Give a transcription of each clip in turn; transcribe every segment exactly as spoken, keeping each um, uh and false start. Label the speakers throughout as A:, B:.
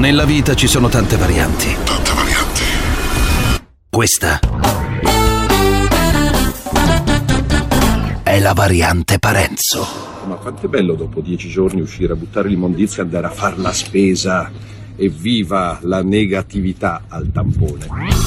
A: Nella vita ci sono tante varianti.
B: Tante varianti.
A: Questa è la variante Parenzo.
C: Ma quanto è bello dopo dieci giorni uscire a buttare l'immondizia e andare a far la spesa. Evviva la negatività al tampone.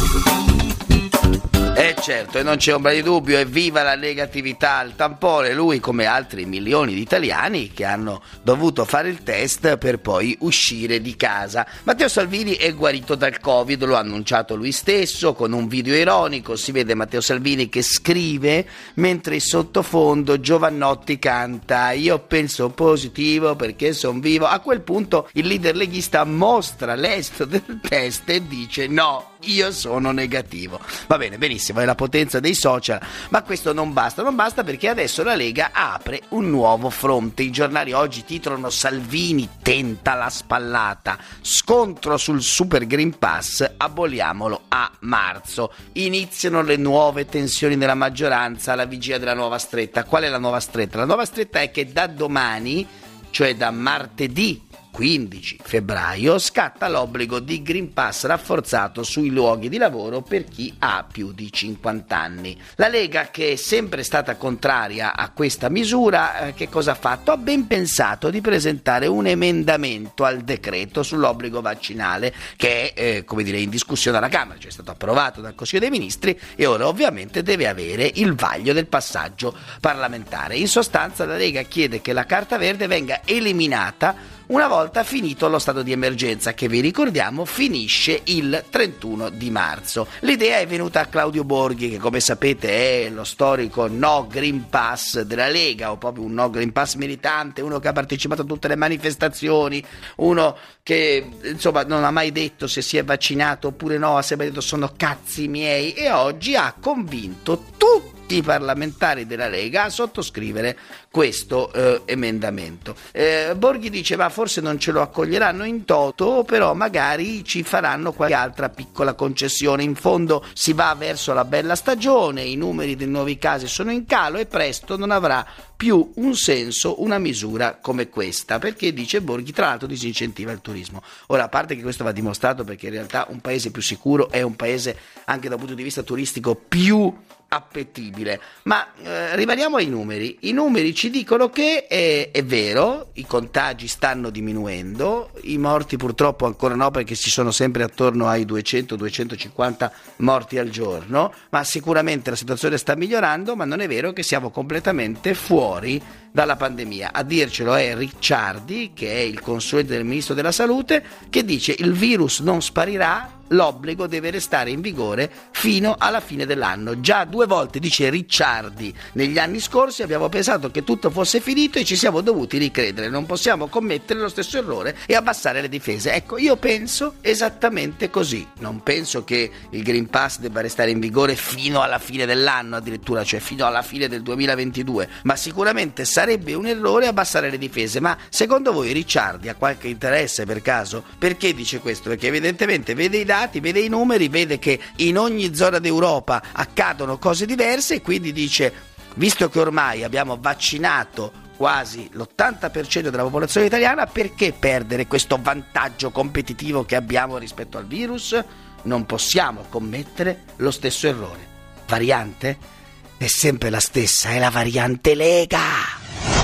D: Eh certo, e non c'è ombra di dubbio, evviva la negatività al tampone, lui come altri milioni di italiani che hanno dovuto fare il test per poi uscire di casa. Matteo Salvini è guarito dal Covid, lo ha annunciato lui stesso con un video ironico, si vede Matteo Salvini che scrive mentre in sottofondo Giovannotti canta "Io penso positivo perché son vivo". A quel punto il leader leghista mostra l'esito del test e dice "No, io sono negativo". Va bene, benissimo, è la potenza dei social, ma questo non basta, non basta perché adesso la Lega apre un nuovo fronte. I giornali oggi titolano "Salvini tenta la spallata, scontro sul Super Green Pass, aboliamolo a marzo". Iniziano le nuove tensioni nella maggioranza alla vigilia della nuova stretta. Qual è la nuova stretta? La nuova stretta è che da domani, cioè da martedì quindici febbraio, scatta l'obbligo di Green Pass rafforzato sui luoghi di lavoro per chi ha più di cinquanta anni. La Lega, che è sempre stata contraria a questa misura, eh, che cosa ha fatto? Ha ben pensato di presentare un emendamento al decreto sull'obbligo vaccinale che è, eh, come dire, in discussione alla Camera, cioè è stato approvato dal Consiglio dei Ministri e ora ovviamente deve avere il vaglio del passaggio parlamentare. In sostanza la Lega chiede che la carta verde venga eliminata una volta finito lo stato di emergenza, che vi ricordiamo finisce il trentuno di marzo. L'idea è venuta a Claudio Borghi, che come sapete è lo storico no Green Pass della Lega, o proprio un no Green Pass militante, uno che ha partecipato a tutte le manifestazioni, uno che insomma non ha mai detto se si è vaccinato oppure no, ha sempre detto sono cazzi miei, e oggi ha convinto tutti i parlamentari della Lega a sottoscrivere questo eh, emendamento. Eh, Borghi dice ma forse non ce lo accoglieranno in toto, però magari ci faranno qualche altra piccola concessione. In fondo si va verso la bella stagione, i numeri dei nuovi casi sono in calo e presto non avrà più un senso una misura come questa, perché dice Borghi tra l'altro disincentiva il turismo. Ora, a parte che questo va dimostrato perché in realtà un paese più sicuro è un paese anche dal punto di vista turistico più appetibile, ma eh, rimaniamo ai numeri. I numeri ci dicono che è, è vero, i contagi stanno diminuendo, i morti purtroppo ancora no, perché ci sono sempre attorno ai duecento duecentocinquanta morti al giorno, ma sicuramente la situazione sta migliorando, ma non è vero che siamo completamente fuori dalla pandemia. A dircelo è Ricciardi, che è il consulente del Ministro della Salute, che dice il virus non sparirà, l'obbligo deve restare in vigore fino alla fine dell'anno. Già due volte, dice Ricciardi, negli anni scorsi abbiamo pensato che tutto fosse finito e ci siamo dovuti ricredere, non possiamo commettere lo stesso errore e abbassare le difese. Ecco, io penso esattamente così, non penso che il Green Pass debba restare in vigore fino alla fine dell'anno addirittura, cioè fino alla fine del duemilaventidue, ma sicuramente sarebbe un errore abbassare le difese. Ma secondo voi Ricciardi ha qualche interesse per caso? Perché dice questo? Perché evidentemente vede i dati, vede i numeri, vede che in ogni zona d'Europa accadono cose diverse e quindi dice, visto che ormai abbiamo vaccinato quasi l'ottanta per cento della popolazione italiana, perché perdere questo vantaggio competitivo che abbiamo rispetto al virus? Non possiamo commettere lo stesso errore. Variante? È sempre la stessa, è la variante Lega.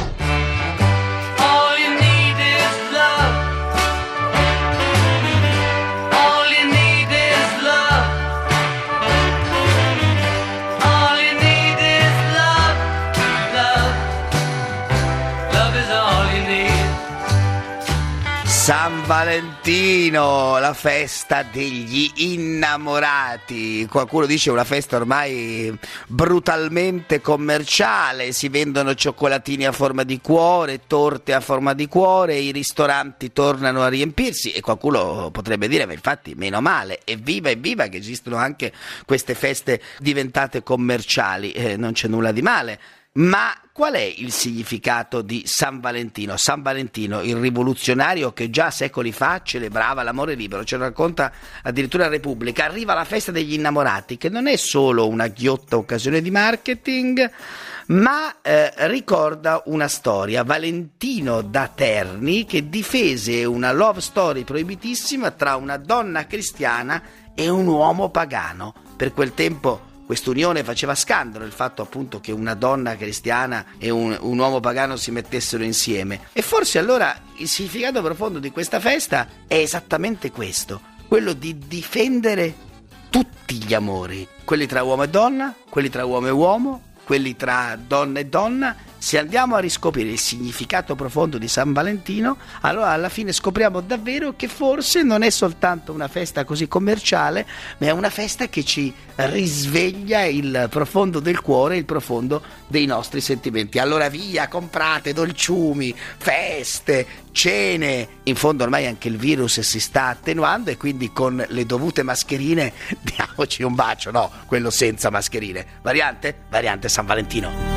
D: San Valentino, la festa degli innamorati. Qualcuno dice una festa ormai brutalmente commerciale, si vendono cioccolatini a forma di cuore, torte a forma di cuore, i ristoranti tornano a riempirsi e qualcuno potrebbe dire, ma infatti meno male, evviva evviva che esistono anche queste feste diventate commerciali, eh, non c'è nulla di male Ma qual è il significato di San Valentino? San Valentino, il rivoluzionario che già secoli fa celebrava l'amore libero, ce lo racconta addirittura Repubblica. Arriva la festa degli innamorati, che non è solo una ghiotta occasione di marketing, ma eh, ricorda una storia. Valentino da Terni che difese una love story proibitissima tra una donna cristiana e un uomo pagano. Per quel tempo quest'unione faceva scandalo, il fatto appunto che una donna cristiana e un, un uomo pagano si mettessero insieme. E forse allora il significato profondo di questa festa è esattamente questo, quello di difendere tutti gli amori, quelli tra uomo e donna, quelli tra uomo e uomo, quelli tra donna e donna. Se andiamo a riscoprire il significato profondo di San Valentino, allora alla fine scopriamo davvero che forse non è soltanto una festa così commerciale, ma è una festa che ci risveglia il profondo del cuore, il profondo dei nostri sentimenti. Allora via, comprate dolciumi, feste, cene. In fondo ormai anche il virus si sta attenuando e quindi con le dovute mascherine diamoci un bacio, no, quello senza mascherine. Variante? Variante San Valentino.